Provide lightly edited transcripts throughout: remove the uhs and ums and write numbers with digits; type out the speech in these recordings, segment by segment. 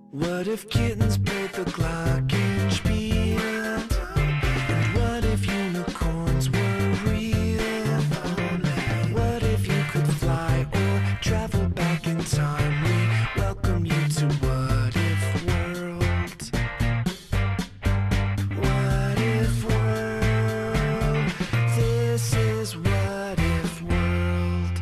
What if kittens played the glockenspiel? And what if unicorns were real? What if you could fly or travel back in time? We welcome you to What If World. What If World. This is What If World.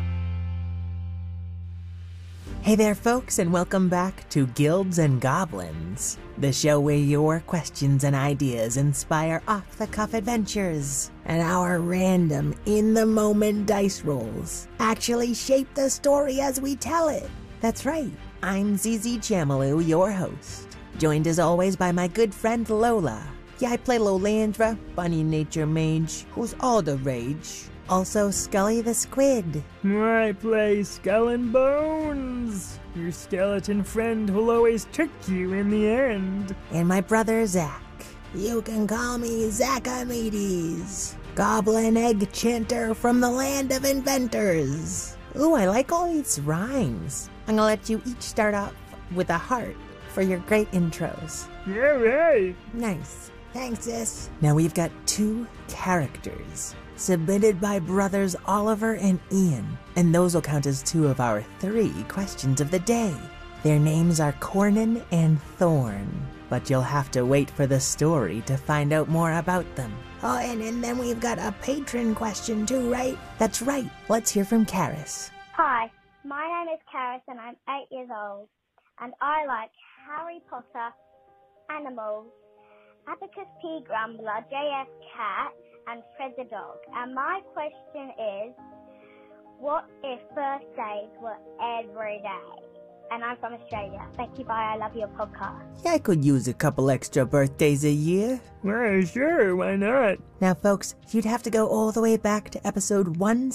Hey there, folks, and welcome back to Guilds and Goblins, the show where your questions and ideas inspire off-the-cuff adventures, and our random, in-the-moment dice rolls actually shape the story as we tell it. That's right, I'm ZZ Chamaloo, your host, joined as always by my good friend Lola. Yeah, I play Lolandra, bunny nature mage, who's all the rage. Also, Scully the Squid. I play Skull and Bones, your skeleton friend who'll always trick you in the end. And my brother Zach. You can call me Zachamedes, goblin egg chanter from the land of inventors. Ooh, I like all these rhymes. I'm gonna let you each start off with a heart for your great intros. Yeah, right. Nice. Thanks, sis. Now we've got two characters submitted by brothers Oliver and Ian, and those will count as two of our 3 questions of the day. Their names are Cornan and Thorn, but you'll have to wait for the story to find out more about them. Oh, and then we've got a patron question too, right? That's right. Let's hear from Karis. Hi, my name is Karis and I'm 8 years old, and I like Harry Potter, animals, Abacus P. Grumbler, JF Cat, and Fred the dog. And my question is, what if birthdays were every day? And I'm from Australia. Thank you, bye, I love your podcast. Yeah, I could use a couple extra birthdays a year. Well, sure, why not? Now, folks, you'd have to go all the way back to episode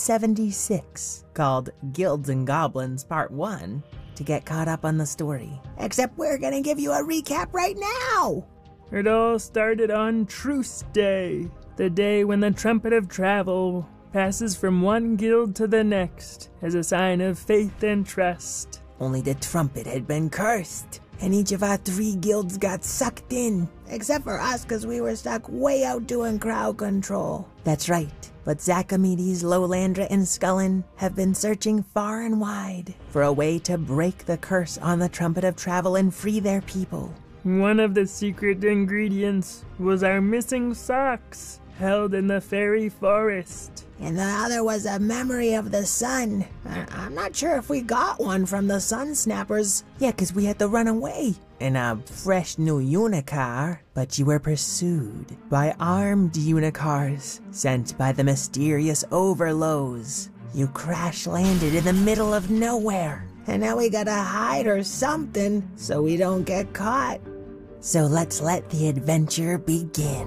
176, called Guilds and Goblins Part 1, to get caught up on the story. Except we're gonna give you a recap right now! It all started on Truce Day, the day when the Trumpet of Travel passes from one guild to the next as a sign of faith and trust. Only the trumpet had been cursed, and each of our 3 guilds got sucked in. Except for us, because we were stuck way out doing crowd control. That's right, but Zachamedes, Lolandra, and Scullin have been searching far and wide for a way to break the curse on the Trumpet of Travel and free their people. One of the secret ingredients was our missing socks, held in the fairy forest. And the other was a memory of the sun. I'm not sure if we got one from the Sun Snappers. Yeah, 'cause we had to run away in a fresh new unicar. But you were pursued by armed unicars sent by the mysterious Overlows. You crash-landed in the middle of nowhere. And now we gotta hide or something so we don't get caught. So let's let the adventure begin.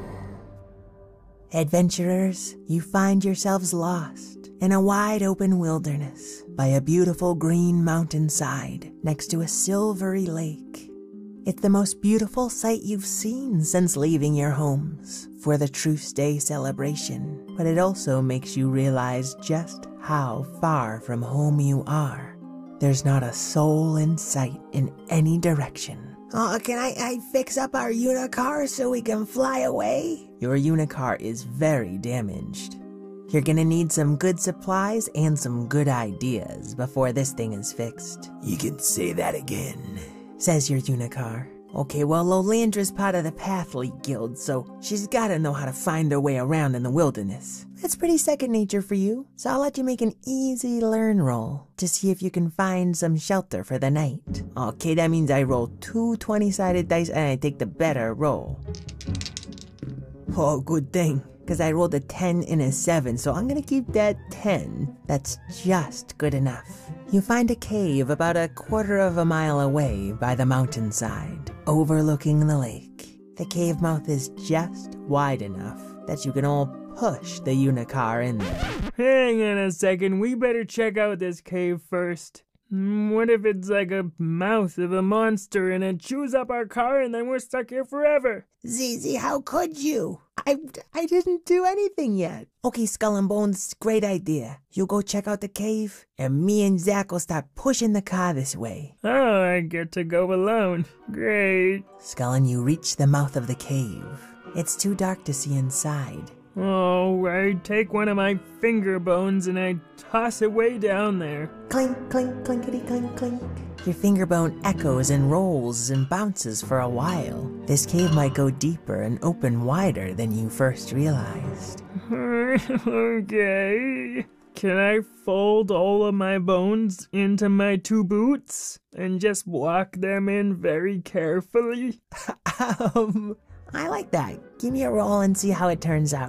Adventurers, you find yourselves lost in a wide-open wilderness by a beautiful green mountainside next to a silvery lake. It's the most beautiful sight you've seen since leaving your homes for the Truce Day celebration, but it also makes you realize just how far from home you are. There's not a soul in sight in any direction. Oh, can I fix up our unicar so we can fly away? Your unicar is very damaged. You're gonna need some good supplies and some good ideas before this thing is fixed. You can say that again, says your unicar. Okay, well, Lolandra's part of the Pathly Guild, so she's gotta know how to find her way around in the wilderness. That's pretty second nature for you, so I'll let you make an easy learn roll to see if you can find some shelter for the night. Okay, that means I roll 2 20-sided dice and I take the better roll. Oh, good thing, because I rolled a 10 and a 7, so I'm gonna keep that 10. That's just good enough. You find a cave about a quarter of a mile away by the mountainside, overlooking the lake. The cave mouth is just wide enough that you can all push the unicar in there. Hang on a second, we better check out this cave first. What if it's like a mouth of a monster and it chews up our car and then we're stuck here forever? Zizi, how could you? I didn't do anything yet. Okay, Skull and Bones, great idea. You go check out the cave, and me and Zach will start pushing the car this way. Oh, I get to go alone. Great. Skull and you reach the mouth of the cave. It's too dark to see inside. Oh, I take one of my finger bones and I toss it way down there. Clink, clink, clinkety, clink, clink. Your finger bone echoes and rolls and bounces for a while. This cave might go deeper and open wider than you first realized. Okay. Can I fold all of my bones into my 2 boots and just walk them in very carefully? I like that. Give me a roll and see how it turns out.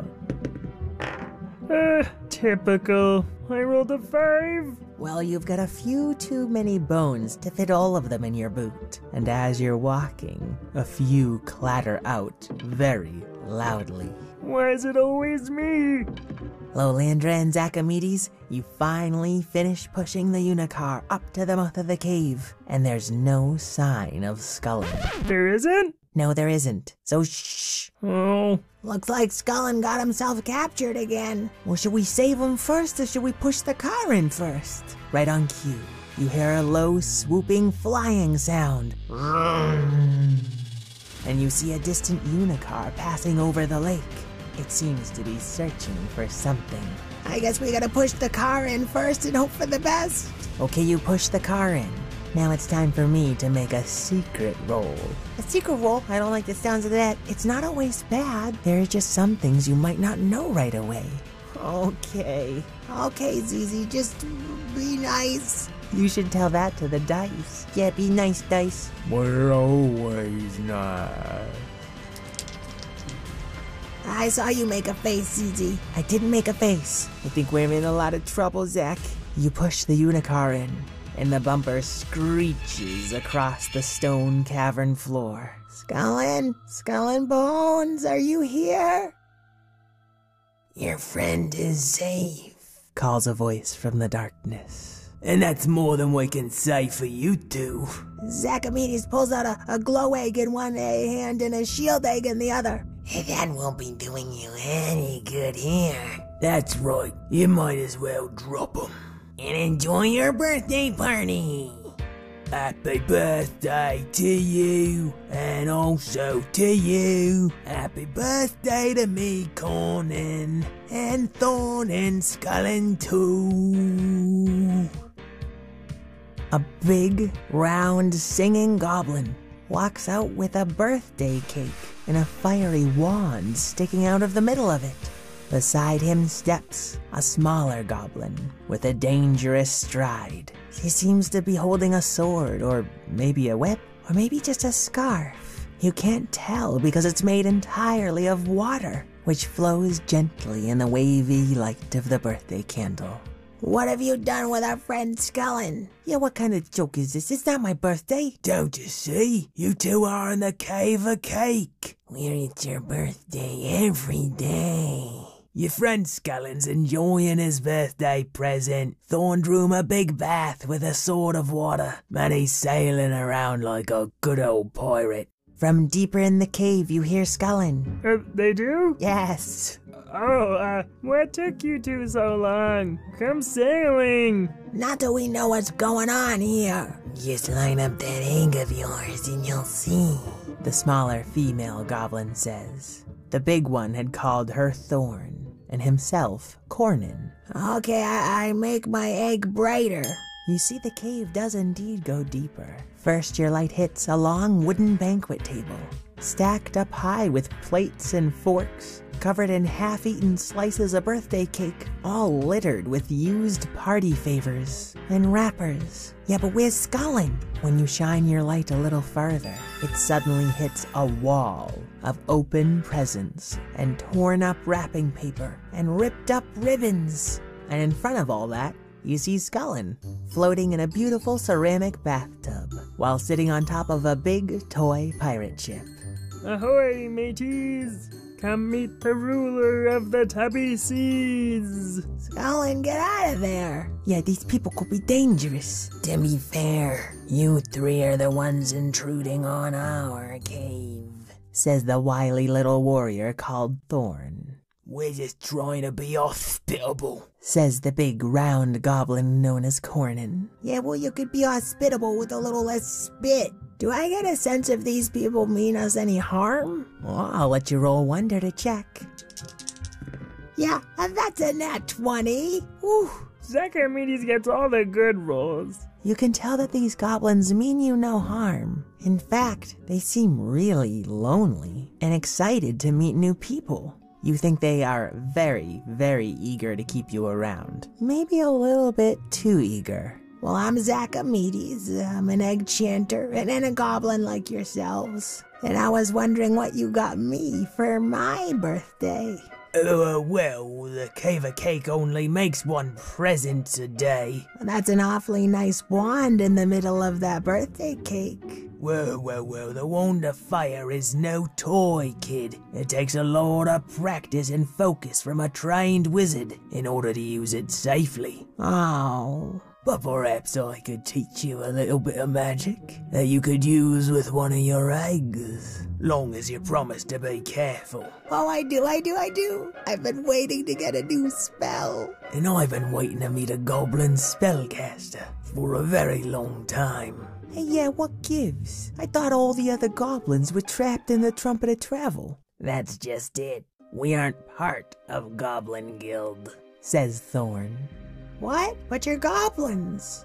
Typical. I rolled a 5. Well, you've got a few too many bones to fit all of them in your boot. And as you're walking, a few clatter out very loudly. Why is it always me? Lolandra and Zachamedes, you finally finish pushing the unicar up to the mouth of the cave. And there's no sign of Skullin. There isn't? No, there isn't. So shh. Oh. Looks like Skullin got himself captured again. Well, should we save him first or should we push the car in first? Right on cue, you hear a low, swooping, flying sound. And you see a distant unicar passing over the lake. It seems to be searching for something. I guess we gotta push the car in first and hope for the best. Okay, you push the car in. Now it's time for me to make a secret roll. A secret roll? I don't like the sounds of that. It's not always bad. There are just some things you might not know right away. Okay, Zizi, just be nice. You should tell that to the dice. Yeah, be nice, dice. We're always nice. I saw you make a face, Zizi. I didn't make a face. I think we're in a lot of trouble, Zach. You push the unicar in, and the bumper screeches across the stone cavern floor. Skull and Bones, are you here? Your friend is safe, calls a voice from the darkness. And that's more than we can say for you two. Zachamedes pulls out a glow egg in one hand and a shield egg in the other. That won't be doing you any good here. That's right, you might as well drop them. And enjoy your birthday party. Happy birthday to you, and also to you. Happy birthday to me, Conan, and Thorn and Skullin too. A big, round, singing goblin walks out with a birthday cake and a fiery wand sticking out of the middle of it. Beside him steps a smaller goblin with a dangerous stride. He seems to be holding a sword, or maybe a whip, or maybe just a scarf. You can't tell because it's made entirely of water, which flows gently in the wavy light of the birthday candle. What have you done with our friend Skullin? Yeah, what kind of joke is this? It's not my birthday. Don't you see? You two are in the cave of cake, where it's your birthday every day. Your friend Skullin's enjoying his birthday present. Thorn drew him a big bath with a sword of water, and he's sailing around like a good old pirate. From deeper in the cave, you hear Skullin. They do? Yes. Oh, what took you two so long? Come sailing. Not till we know what's going on here. Just line up that egg of yours and you'll see, the smaller female goblin says. The big one had called her Thorn, and himself Cornin. Okay, I make my egg brighter. You see, the cave does indeed go deeper. First, your light hits a long wooden banquet table, stacked up high with plates and forks, covered in half-eaten slices of birthday cake, all littered with used party favors and wrappers. Yeah, but where's Skullin? When you shine your light a little further, it suddenly hits a wall of open presents and torn up wrapping paper and ripped up ribbons. And in front of all that, you see Skullin, floating in a beautiful ceramic bathtub, while sitting on top of a big toy pirate ship. Ahoy, mateys! Come meet the ruler of the Tubby Seas. Colin, get out of there. Yeah, these people could be dangerous. To be fair, you three are the ones intruding on our cave, says the wily little warrior called Thorn. We're just trying to be hospitable, says the big round goblin known as Cornin. Yeah, well, you could be hospitable with a little less spit. Do I get a sense if these people mean us any harm? Well, I'll let you roll wonder to check. Yeah, that's a nat 20. Whew. Zacharmedes gets all the good rolls. You can tell that these goblins mean you no harm. In fact, they seem really lonely and excited to meet new people. You think they are very, very eager to keep you around. Maybe a little bit too eager. Well, I'm Zacharmedes. I'm an egg chanter and a goblin like yourselves. And I was wondering what you got me for my birthday. Well, the Cave of Cake only makes one present a day. That's an awfully nice wand in the middle of that birthday cake. Well, the wand of fire is no toy, kid. It takes a lot of practice and focus from a trained wizard in order to use it safely. Oh. But perhaps I could teach you a little bit of magic that you could use with one of your eggs. Long as you promise to be careful. Oh, I do. I've been waiting to get a new spell. And I've been waiting to meet a goblin spellcaster for a very long time. Hey, yeah, what gives? I thought all the other goblins were trapped in the Trumpet of Travel. That's just it. We aren't part of Goblin Guild, says Thorn. What? But you're goblins.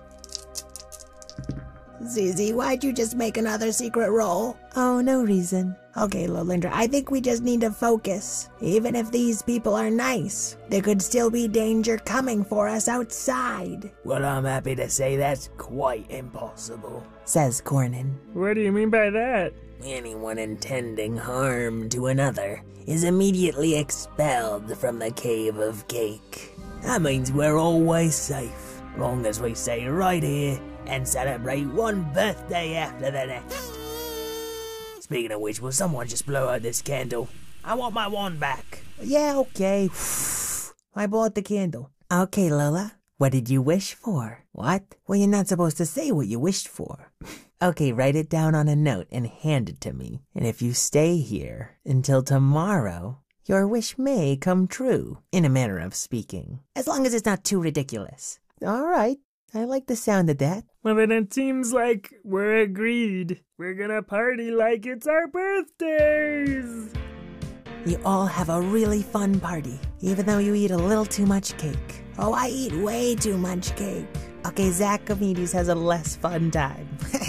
Zizi, why'd you just make another secret roll? Oh, no reason. Okay, Lolindra, I think we just need to focus. Even if these people are nice, there could still be danger coming for us outside. Well, I'm happy to say that's quite impossible, says Cornin. What do you mean by that? Anyone intending harm to another is immediately expelled from the Cave of Cake. That means we're always safe, long as we stay right here and celebrate one birthday after the next. Speaking of which, will someone just blow out this candle? I want my wand back. Yeah, okay. I bought the candle. Okay, Lola, what did you wish for? What? Well, you're not supposed to say what you wished for. Okay, write it down on a note and hand it to me. And if you stay here until tomorrow, your wish may come true, in a manner of speaking. As long as it's not too ridiculous. All right, I like the sound of that. Well, then it seems like we're agreed. We're gonna party like it's our birthdays. You all have a really fun party, even though you eat a little too much cake. Oh, I eat way too much cake. Okay, Zacharmedes has a less fun time.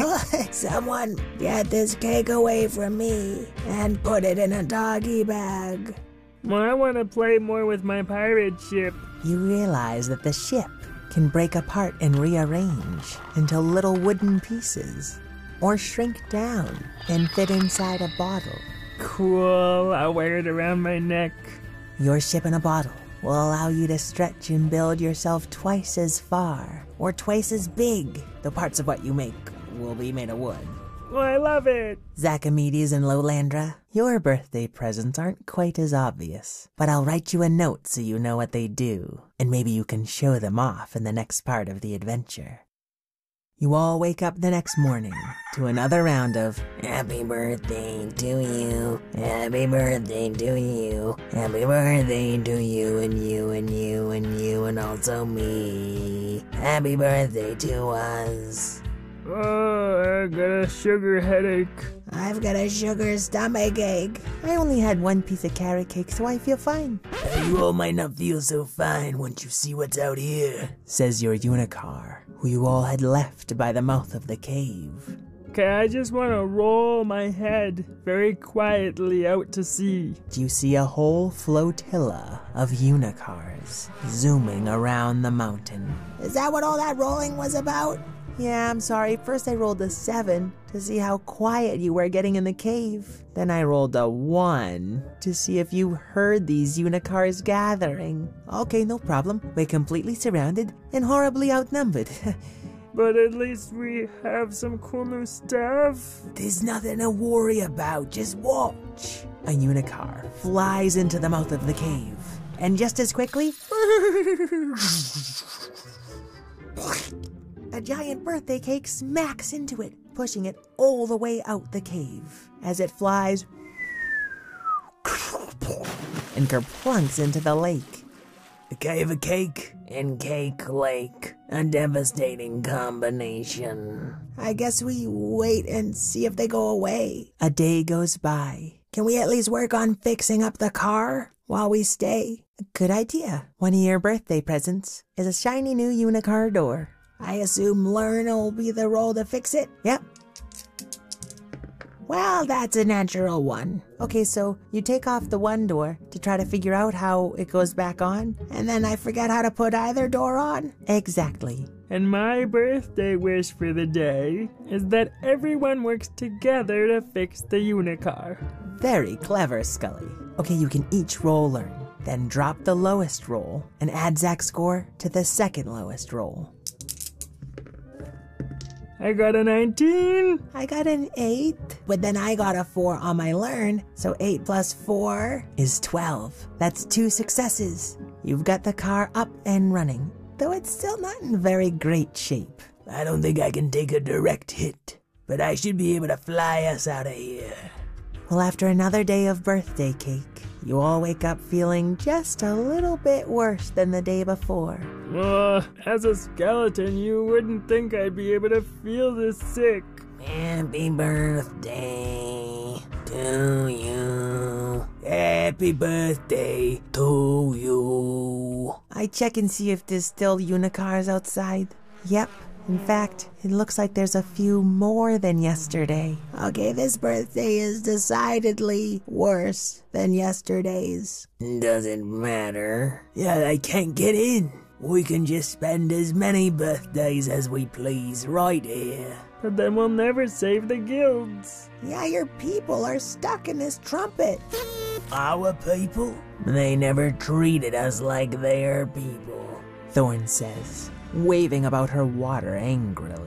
Someone get this cake away from me and put it in a doggy bag. Well, I want to play more with my pirate ship. You realize that the ship can break apart and rearrange into little wooden pieces, or shrink down and fit inside a bottle. Cool, I'll wear it around my neck. Your ship in a bottle will allow you to stretch and build yourself twice as far, or twice as big. The parts of what you make will be made of wood. Well, I love it. Zacharmedes and Lolandra, your birthday presents aren't quite as obvious, but I'll write you a note so you know what they do, and maybe you can show them off in the next part of the adventure. You all wake up the next morning to another round of Happy birthday to you, happy birthday to you, happy birthday to you and you and you and you and also me. Happy birthday to us. Oh, I got a sugar headache. I've got a sugar stomach ache. I only had one piece of carrot cake, so I feel fine. You all might not feel so fine once you see what's out here, says your Unicar, who you all had left by the mouth of the cave. Okay, I just want to roll my head very quietly out to sea. You see a whole flotilla of Unicars zooming around the mountain. Is that what all that rolling was about? Yeah, I'm sorry. First I rolled a 7 to see how quiet you were getting in the cave. Then I rolled a 1 to see if you heard these Unicars gathering. Okay, no problem. We're completely surrounded and horribly outnumbered. but at least we have some cool new stuff. There's nothing to worry about, just watch. A unicorn flies into the mouth of the cave, and just as quickly, a giant birthday cake smacks into it, pushing it all the way out the cave. As it flies and kerplunks into the lake. A cave of cake and cake lake. A devastating combination. I guess we wait and see if they go away. A day goes by. Can we at least work on fixing up the car while we stay? A good idea. One of your birthday presents is a shiny new unicorn door. I assume Learn will be the role to fix it? Yep. Well, that's a natural one. Okay, so you take off the one door to try to figure out how it goes back on, and then I forget how to put either door on? Exactly. And my birthday wish for the day is that everyone works together to fix the unicorn. Very clever, Scully. Okay, you can each roll Learn, then drop the lowest roll and add Zach's score to the second lowest roll. I got a 19. I got an 8, but then I got a 4 on my Learn, so 8 plus 4 is 12. That's 2 successes. You've got the car up and running, though it's still not in very great shape. I don't think I can take a direct hit, but I should be able to fly us out of here. Well, after another day of birthday cake, you all wake up feeling just a little bit worse than the day before. As a skeleton, you wouldn't think I'd be able to feel this sick. Happy birthday to you. Happy birthday to you. I check and see if there's still unicorns outside. Yep. In fact, it looks like there's a few more than yesterday. Okay, this birthday is decidedly worse than yesterday's. Doesn't matter. Yeah, I can't get in. We can just spend as many birthdays as we please right here. But then we'll never save the guilds. Yeah, your people are stuck in this trumpet. Our people? They never treated us like their people, Thorn says, waving about her water angrily.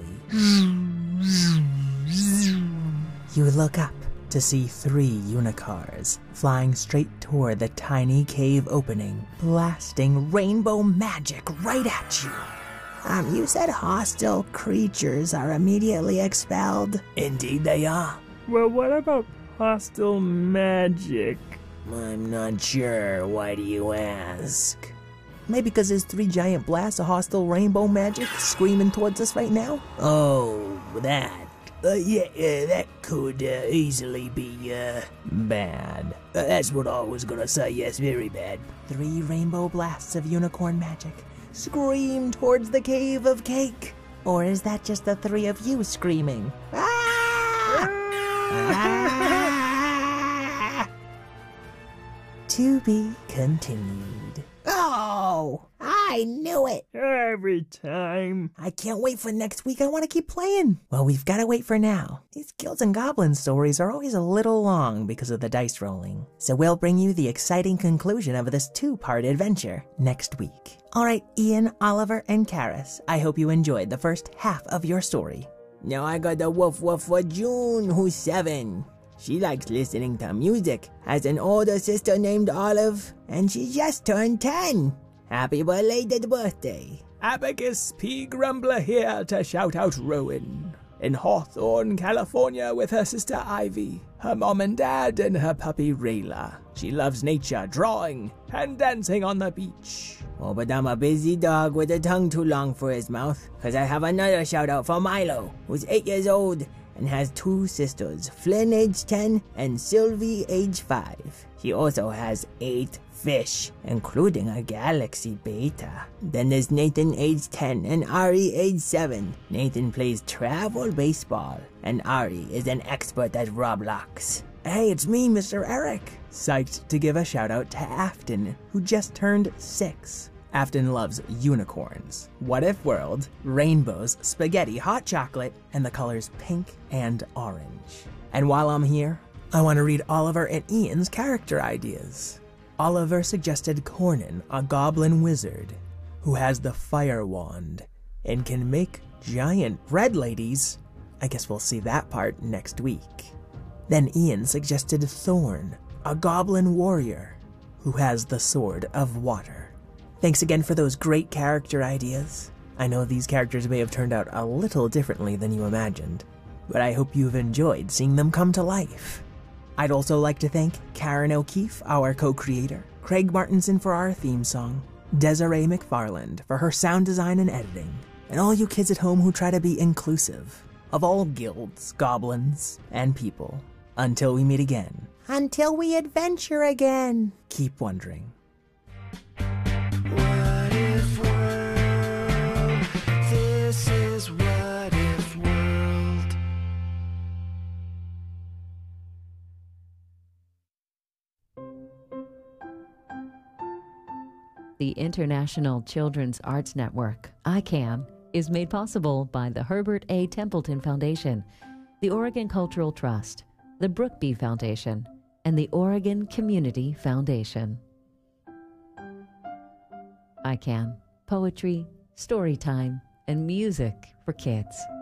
You look up to see 3 unicorns flying straight toward the tiny cave opening, blasting rainbow magic right at you. You said hostile creatures are immediately expelled. Indeed they are. Well, what about hostile magic? I'm not sure. Why do you ask? Maybe because there's 3 giant blasts of hostile rainbow magic screaming towards us right now? Oh, that. Yeah, that could easily be, bad. That's what I was gonna say, yes, very bad. 3 rainbow blasts of unicorn magic scream towards the cave of cake. Or is that just the 3 of you screaming? Ah! Ah! To be continued. Oh, I knew it. Every time. I can't wait for next week. I want to keep playing. Well, we've got to wait for now. These Guilds and Goblins stories are always a little long because of the dice rolling. So we'll bring you the exciting conclusion of this 2-part adventure next week. All right, Ian, Oliver, and Karis, I hope you enjoyed the first half of your story. Now I got the woof woof for June, who's 7. She likes listening to music, has an older sister named Olive, and she just turned 10. Happy belated birthday. Abacus P. Grumbler here to shout out Rowan. In Hawthorne, California with her sister Ivy, her mom and dad, and her puppy Rayla. She loves nature, drawing, and dancing on the beach. Oh, but I'm a busy dog with a tongue too long for his mouth, cause I have another shout out for Milo, who's 8 years old, and has 2 sisters, Flynn age 10 and Sylvie age 5. He also has 8 fish, including a galaxy beta. Then there's Nathan age 10 and Ari age 7. Nathan plays travel baseball, and Ari is an expert at Roblox. Hey, it's me, Mr. Eric. Psyched to give a shout out to Afton, who just turned 6. Afton loves unicorns, What If World, rainbows, spaghetti, hot chocolate, and the colors pink and orange. And while I'm here, I want to read Oliver and Ian's character ideas. Oliver suggested Cornan, a goblin wizard, who has the fire wand and can make giant red ladies. I guess we'll see that part next week. Then Ian suggested Thorn, a goblin warrior who has the Sword of Water. Thanks again for those great character ideas. I know these characters may have turned out a little differently than you imagined, but I hope you've enjoyed seeing them come to life. I'd also like to thank Karen O'Keefe, our co-creator, Craig Martinson for our theme song, Desiree McFarland for her sound design and editing, and all you kids at home who try to be inclusive of all guilds, goblins, and people. Until we meet again. Until we adventure again. Keep wondering. What if world? This is What If World. The International Children's Arts Network, ICANN, is made possible by the Herbert A. Templeton Foundation, the Oregon Cultural Trust, the Brookby Foundation, and the Oregon Community Foundation. ICANN, poetry, story time, and music for kids.